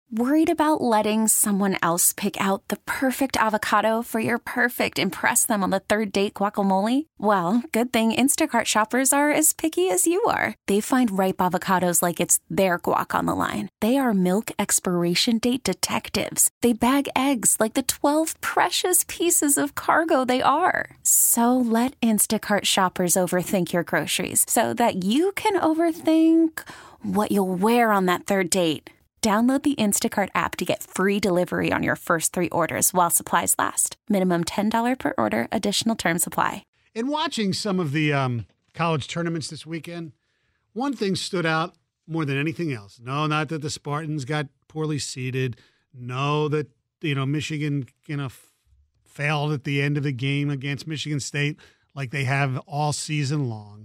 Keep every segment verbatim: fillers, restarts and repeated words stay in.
Worried about letting someone else pick out the perfect avocado for your perfect impress them on the third date guacamole? Well, good thing Instacart shoppers are as picky as you are. They find ripe avocados like it's their guac on the line. They are milk expiration date detectives. They bag eggs like the twelve precious pieces of cargo they are. So let Instacart shoppers overthink your groceries so that you can overthink what you'll wear on that third date. Download the Instacart app to get free delivery on your first three orders while supplies last. Minimum ten dollars per order. Additional terms apply. In watching some of the um, college tournaments this weekend, one thing stood out more than anything else. No, not that the Spartans got poorly seeded. No, that, you know, Michigan, you know, f- failed at the end of the game against Michigan State like they have all season long.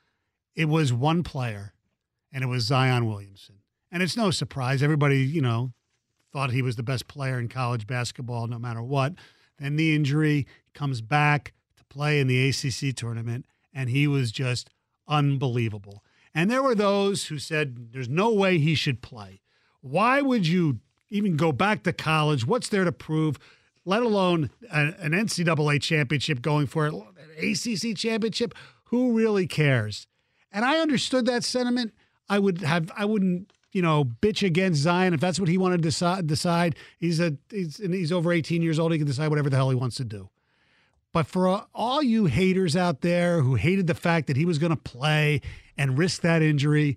It was one player, and it was Zion Williamson. And it's no surprise. Everybody, you know, thought he was the best player in college basketball no matter what. Then the injury, comes back to play in the A C C tournament, and he was just unbelievable. And there were those who said there's no way he should play. Why would you even go back to college? What's there to prove, let alone a, an N C double A championship going for it, an A C C championship? Who really cares? And I understood that sentiment. I would have, I wouldn't, you know, bitch against Zion if that's what he wanted to decide. decide. He's a he's he's over eighteen years old. He can decide whatever the hell he wants to do. But for all you haters out there who hated the fact that he was going to play and risk that injury,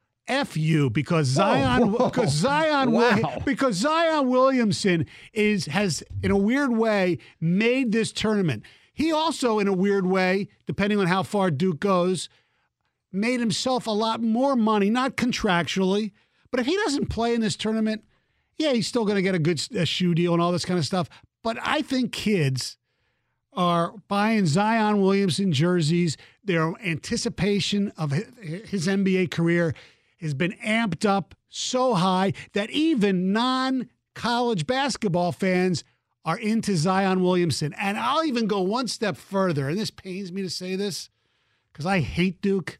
F you, because Zion whoa, whoa. because Zion Wow. because Zion Williamson is has in a weird way made this tournament. He also, in a weird way, depending on how far Duke goes, made himself a lot more money, not contractually, but if he doesn't play in this tournament, yeah, he's still going to get a good a shoe deal and all this kind of stuff. But I think kids are buying Zion Williamson jerseys. Their anticipation of his N B A career has been amped up so high that even non-college basketball fans are into Zion Williamson. And I'll even go one step further, and this pains me to say this because I hate Duke.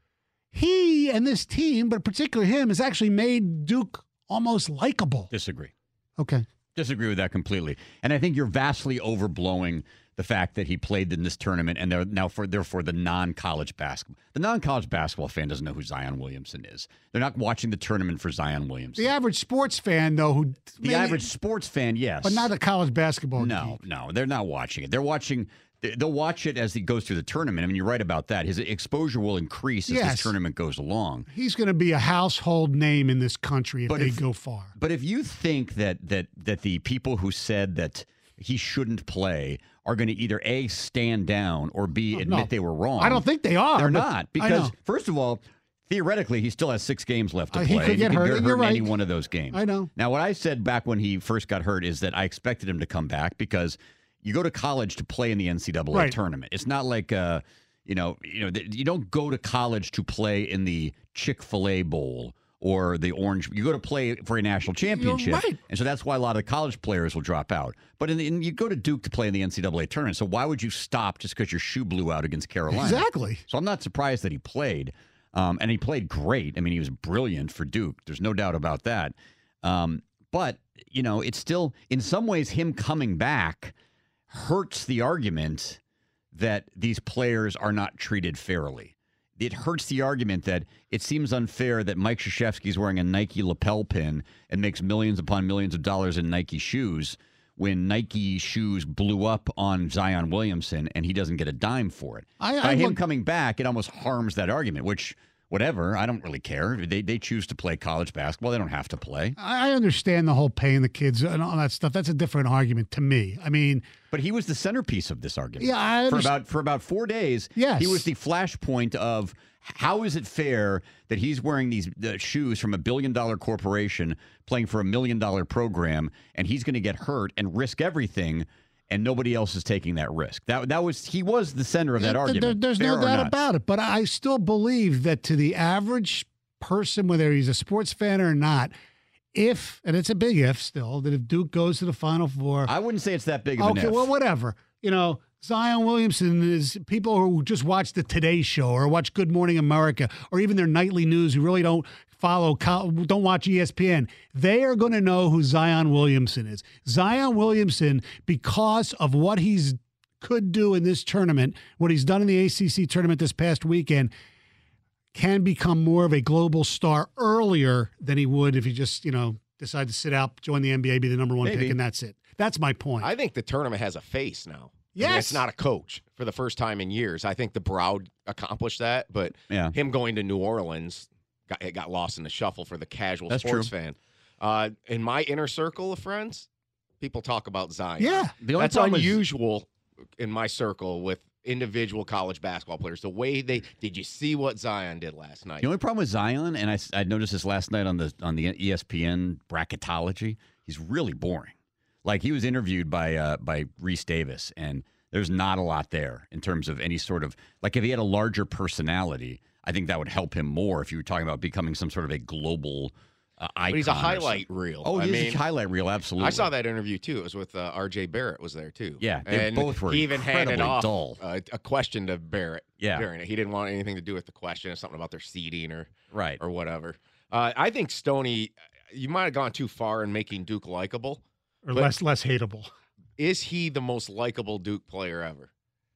He and this team, but particularly him, has actually made Duke almost likable. Disagree. Okay. Disagree with that completely. And I think you're vastly overblowing the fact that he played in this tournament and they're now for therefore the non-college basketball. The non-college basketball fan doesn't know who Zion Williamson is. They're not watching the tournament for Zion Williamson. The average sports fan, though, who The maybe, average sports fan, yes. but not a college basketball No, geek. no, they're not watching it. They're watching. They'll watch it as he goes through the tournament. I mean, you're right about that. His exposure will increase as Yes. this tournament goes along. He's going to be a household name in this country if But they if- go far. But if you think that that that the people who said that he shouldn't play are going to either A, stand down, or B, admit no. they were wrong. I don't think they are. They're but not. I Because, know. first of all, theoretically, he still has six games left to Uh, play. he could and get he hurt, could and get you're hurt in any right. one of those games. I know. Now, what I said back when he first got hurt is that I expected him to come back because you go to college to play in the N C double A Right. tournament. It's not like, uh, you know, you know, th- you don't go to college to play in the Chick-fil-A Bowl or the Orange. You go to play for a national championship. right. And so that's why a lot of college players will drop out. But in the, in, you go to Duke to play in the N C double A tournament. So why would you stop just because your shoe blew out against Carolina? Exactly. So I'm not surprised that he played. Um, and he played great. I mean, he was brilliant for Duke. There's no doubt about that. Um, but, you know, it's still, in some ways, him coming back hurts the argument that these players are not treated fairly. It hurts the argument that it seems unfair that Mike Krzyzewski's wearing a Nike lapel pin and makes millions upon millions of dollars in Nike shoes when Nike shoes blew up on Zion Williamson and he doesn't get a dime for it. I- By I him look- coming back, it almost harms that argument, which, whatever, I don't really care. They they choose to play college basketball. They don't have to play. I I understand the whole paying the kids and all that stuff. That's a different argument to me. I mean, But he was the centerpiece of this argument. Yeah, I for underst- about for about four days. Yes. He was the flashpoint of how is it fair that he's wearing these uh, shoes from a billion dollar corporation playing for a million dollar program and he's going to get hurt and risk everything and nobody else is taking that risk. That that was he was the center of that there- argument. there's fair no or doubt not. about it. But I still believe that to the average person, whether he's a sports fan or not, if, and it's a big if still, that if Duke goes to the Final Four. I wouldn't say it's that big of an Okay, if. well, whatever. You know, Zion Williamson is people who just watch the Today Show or watch Good Morning America or even their nightly news who really don't follow, don't watch E S P N, they are going to know who Zion Williamson is. Zion Williamson, because of what he's could do in this tournament, what he's done in the A C C tournament this past weekend, can become more of a global star earlier than he would if he just, you know, decide to sit out, join the N B A, be the number one Maybe. pick, and that's it. That's my point. I think the tournament has a face now. Yes. I mean, it's not a coach for the first time in years. I think the Brown accomplished that, but Yeah. him going to New Orleans got, it got lost in the shuffle for the casual That's sports true. fan. Uh, in my inner circle of friends, people talk about Zion. Yeah. The only That's problem is- unusual in my circle with individual college basketball players. The way they did, you see what Zion did last night? The only problem with Zion, and I, I noticed this last night on the on the E S P N bracketology, he's really boring. Like he was interviewed by uh, by Reese Davis, and there's not a lot there in terms of any sort of like if he had a larger personality, I think that would help him more if you were talking about becoming some sort of a global uh, icon. But he's a or highlight something. reel. Oh, I he mean, is a highlight reel, absolutely. I saw that interview too. It was with uh, R J Barrett was there too. Yeah, they and both were he even handed incredibly off dull. uh, a question to Barrett. Yeah. during it. He didn't want anything to do with the question. It's something about their seating or Right. or whatever. Uh, I think Stoney, you might have gone too far in making Duke likable. or but- less less hateable. Is he the most likable Duke player ever?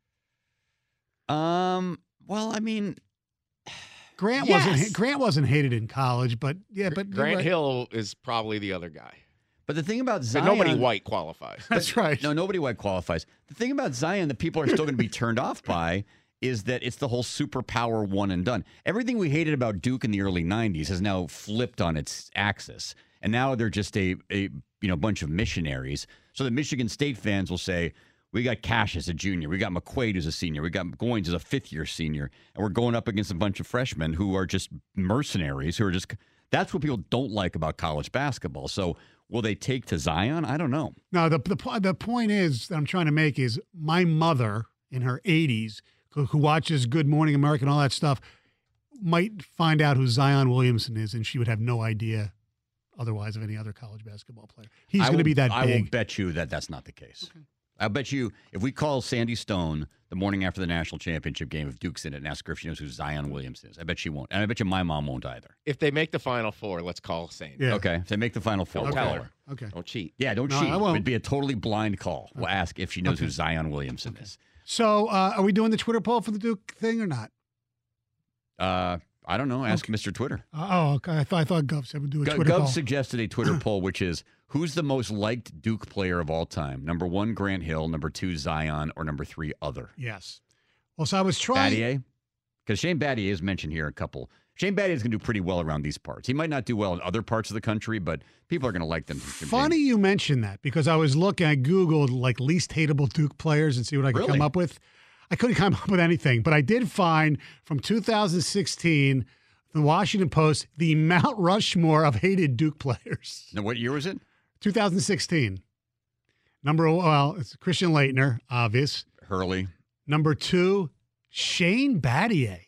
Um. Well, I mean, Grant Yes. wasn't Grant wasn't hated in college, but yeah, but you're Grant right. Hill is probably the other guy. but the thing about But Zion, nobody white qualifies. That's right. No, nobody white qualifies. The thing about Zion that people are still going to be turned off by is that it's the whole superpower one and done. Everything we hated about Duke in the early nineties has now flipped on its axis. And now they're just a, a you know bunch of missionaries. So the Michigan State fans will say, we got Cash as a junior. We got McQuaid as a senior. We got Goins as a fifth-year senior. And we're going up against a bunch of freshmen who are just mercenaries, who are just – that's what people don't like about college basketball. So will they take to Zion? I don't know. No, the, the po- the point is that I'm trying to make is my mother in her eighties, who, who watches Good Morning America and all that stuff, might find out who Zion Williamson is, and she would have no idea otherwise of any other college basketball player. He's I going to will- be that I will big. bet you that that's not the case. I'll bet you if we call Sandy Stone the morning after the national championship game, if Duke's in it, and ask her if she knows who Zion Williamson is, I bet she won't. And I bet you my mom won't either. If they make the Final Four, let's call Sandy. Yeah. Okay. If they make the Final Four, Don't we'll tell call her. her. Okay. Don't cheat. Yeah, don't No, cheat. I won't. It'd be a totally blind call. We'll ask if she knows Okay. who Zion Williamson is. So uh, are we doing the Twitter poll for the Duke thing or not? Uh, I don't know. Ask Mister Twitter. Uh, oh, okay. I thought I thought Gov said we'd do a Go- Twitter Gov poll. suggested a Twitter poll, which is who's the most liked Duke player of all time? Number one, Grant Hill. Number two, Zion. Or number three, other. Yes. Well, so I was trying. Battier? Because Shane Battier is mentioned here a couple. Shane Battier is going to do pretty well around these parts. He might not do well in other parts of the country, but people are going to like them. Funny you mentioned that because I was looking, I Googled like least hateable Duke players and see what I could Really? come up with. I couldn't come up with anything, but I did find from two thousand sixteen, the Washington Post, the Mount Rushmore of hated Duke players. Now, what year was it? two thousand sixteen. Number, well, it's Christian Laettner, obvious. Hurley. Number two, Shane Battier.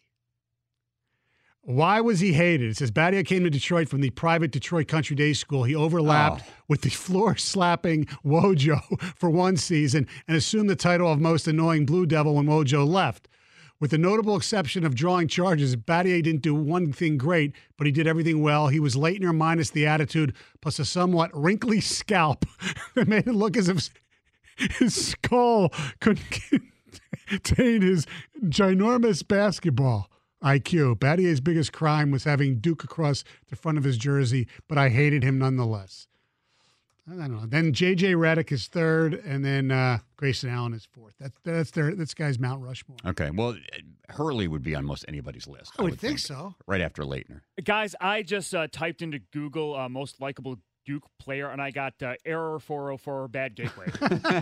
Why was he hated? It says Battier came to Detroit from the private Detroit Country Day School. He overlapped Oh. with the floor-slapping Wojo for one season and assumed the title of most annoying Blue Devil when Wojo left. With the notable exception of drawing charges, Battier didn't do one thing great, but he did everything well. He was Laettner minus the attitude, plus a somewhat wrinkly scalp that made it look as if his skull couldn't contain his ginormous basketball I Q. Battier's biggest crime was having Duke across the front of his jersey, but I hated him nonetheless. I don't know. Then J J Redick is third, and then uh, Grayson Allen is fourth. That's that's their this guy's Mount Rushmore. Okay. Well, Hurley would be on most anybody's list. I would think so. Right after Laettner. Guys, I just uh, typed into Google uh, most likable Duke player, and I got uh, error four oh four bad gateway.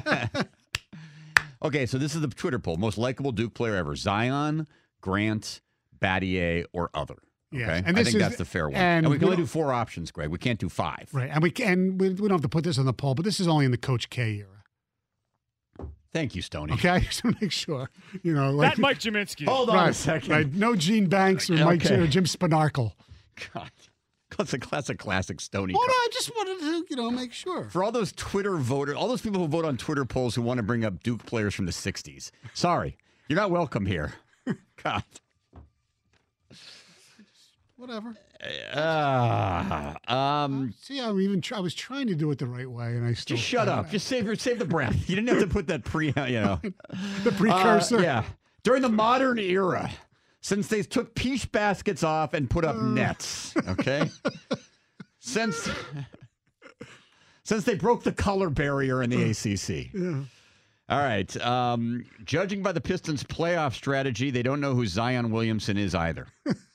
Okay, so this is the Twitter poll. Most likable Duke player ever. Zion, Grant, Battier, or other. Okay? Yes, and I this think is- that's the fair one. and And, we can we only do don't- four options, Greg. We can't do five. Right, and we can we, we don't have to put this on the poll, but this is only in the Coach K era. Thank you, Stoney. Okay, just to make sure you know. Like, that Mike Jaminski. Hold on right, a second. Right, no Gene Banks or Mike Okay. or Jim Spanarkel. God. That's a, that's a classic Stoney. Hold on, card. I just wanted to you know make sure. For all those Twitter voters, all those people who vote on Twitter polls who want to bring up Duke players from the sixties. Sorry, you're not welcome here. God. Whatever. Uh, um, See, I'm even. Try, I was trying to do it the right way, and I still. just shut up. Just save your save the breath. You didn't have to put that pre. You know, the precursor. Uh, yeah. During the modern era, since they took peach baskets off and put up Uh. nets. Okay. since since they broke the color barrier in the A C C. Yeah. All right. Um, judging by the Pistons' playoff strategy, they don't know who Zion Williamson is either.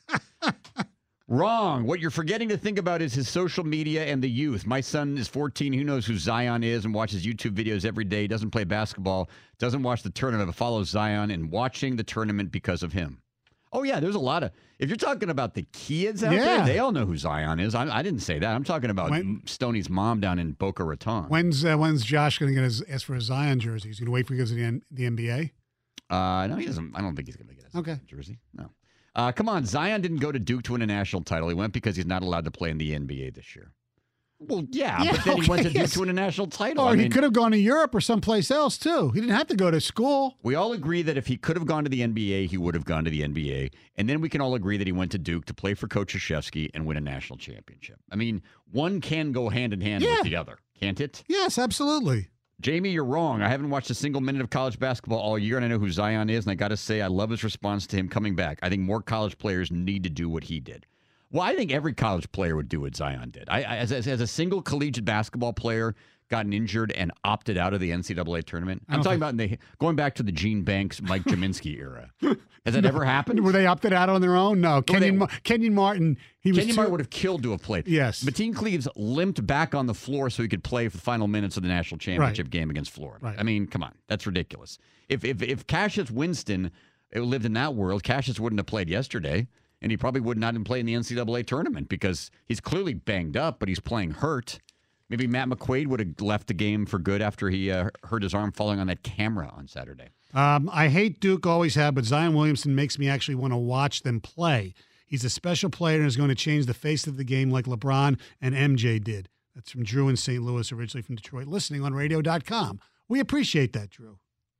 Wrong. What you're forgetting to think about is his social media and the youth. My son is fourteen. Who knows who Zion is and watches YouTube videos every day. Doesn't play basketball. Doesn't watch the tournament, but follows Zion and watching the tournament because of him. Oh, yeah. There's a lot of. If you're talking about the kids out Yeah. there, they all know who Zion is. I, I didn't say that. I'm talking about When- Stoney's mom down in Boca Raton. When's uh, When's Josh going to get his ask for a Zion jersey? He's going to wait for he goes to the, N- the N B A. Uh, no, he doesn't. I don't think he's going to get his Okay. jersey. No. Uh, come on, Zion didn't go to Duke to win a national title. He went because he's not allowed to play in the N B A this year. Well, yeah, Yeah, but then he went to okay, Duke yes. to win a national title. Or I he mean, could have gone to Europe or someplace else too. He didn't have to go to school. we all agree that if he could have gone to the N B A, he would have gone to the N B A. And then we can all agree that he went to Duke to play for Coach Krzyzewski and win a national championship. I mean, one can go hand in hand Yeah. with the other, can't it? Yes, absolutely. Jamie, you're wrong. I haven't watched a single minute of college basketball all year, and I know who Zion is, and I got to say, I love his response to him coming back. I think more college players need to do what he did. Well, I think every college player would do what Zion did. I, I as, as, as a single collegiate basketball player, gotten injured and opted out of the N C double A tournament. I'm don't talking about in the, going back to the Gene Banks, Mike Jaminski era. Has that ever happened? Were they opted out on their own? No. Kenyon, they- Ma- Kenyon Martin. He was Kenyon too- Martin would have killed to have played. Yes. Mateen Cleaves limped back on the floor so he could play for the final minutes of the national championship game against Florida. Right. I mean, come on. That's ridiculous. If if if Cassius Winston lived in that world, Cassius wouldn't have played yesterday, and he probably would not have played in the N C double A tournament because he's clearly banged up, but he's playing hurt. Maybe Matt McQuaid would have left the game for good after he uh, hurt his arm falling on that camera on Saturday. Um, I hate Duke, always have, but Zion Williamson makes me actually want to watch them play. He's a special player and is going to change the face of the game like LeBron and M J did. That's from Drew in Saint Louis, originally from Detroit, listening on radio dot com. We appreciate that, Drew.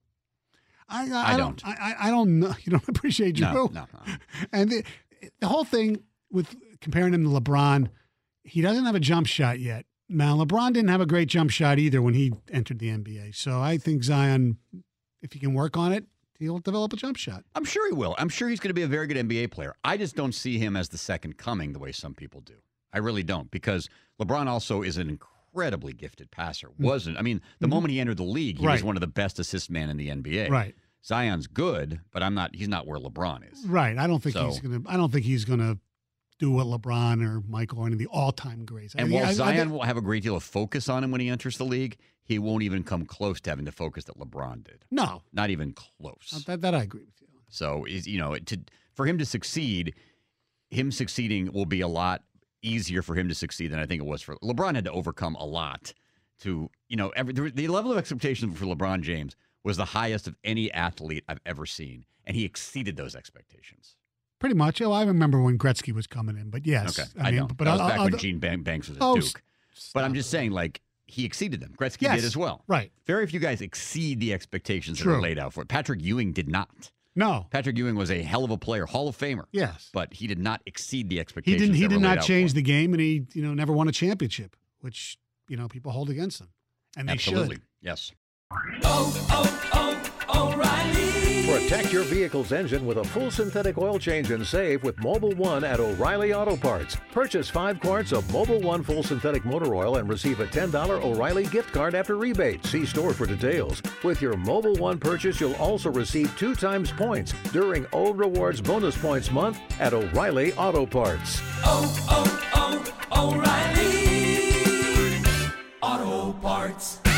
I, I, I don't. don't. I, I don't know. You don't appreciate Drew? No, no, no. And the, the whole thing with comparing him to LeBron, he doesn't have a jump shot yet. Now, LeBron didn't have a great jump shot either when he entered the N B A. So I think Zion, if he can work on it, he'll develop a jump shot. I'm sure he will. I'm sure he's going to be a very good N B A player. I just don't see him as the second coming the way some people do. I really don't, because LeBron also is an incredibly gifted passer. Wasn't. I mean, the Mm-hmm. moment he entered the league, he was Right. one of the best assist men in the N B A. Right. Zion's good, but I'm not. He's not where LeBron is. Right. I don't think So- he's gonna. I don't think he's gonna do what LeBron or Michael or any of the all-time greats. I And think- while I- I Zion think- will have a great deal of focus on him when he enters the league, he won't even come close to having the focus that LeBron did. no, Not even close. that, that I agree with you. So is you know to for him to succeed, him succeeding will be a lot easier for him to succeed than I think it was for LeBron. Had to overcome a lot to you know every the, the level of expectation for LeBron James was the highest of any athlete I've ever seen, and he exceeded those expectations. Pretty much. Oh, I remember when Gretzky was coming in, but yes, Okay, I, mean, know. But that was I'll- back I'll- when Gene Ban- Banks was at Oh, Duke. But I'm just saying, like he exceeded them. Gretzky Yes, did as well. right. Very few guys exceed the expectations that True. are laid out for it. Patrick Ewing did not. No. Patrick Ewing was a hell of a player, Hall of Famer. Yes. But he did not exceed the He expectations. didn't. He that did were laid not out change for the him. game, and he, you know, never won a championship, which you know people hold against him, and they Absolutely. should. Yes. Protect your vehicle's engine with a full synthetic oil change and save with Mobile One at O'Reilly Auto Parts. Purchase five quarts of Mobile One full synthetic motor oil and receive a ten dollars O'Reilly gift card after rebate. See store for details. With your Mobile One purchase, you'll also receive two times points during O Rewards Bonus Points Month at O'Reilly Auto Parts. oh, oh, oh, O'Reilly Auto Parts.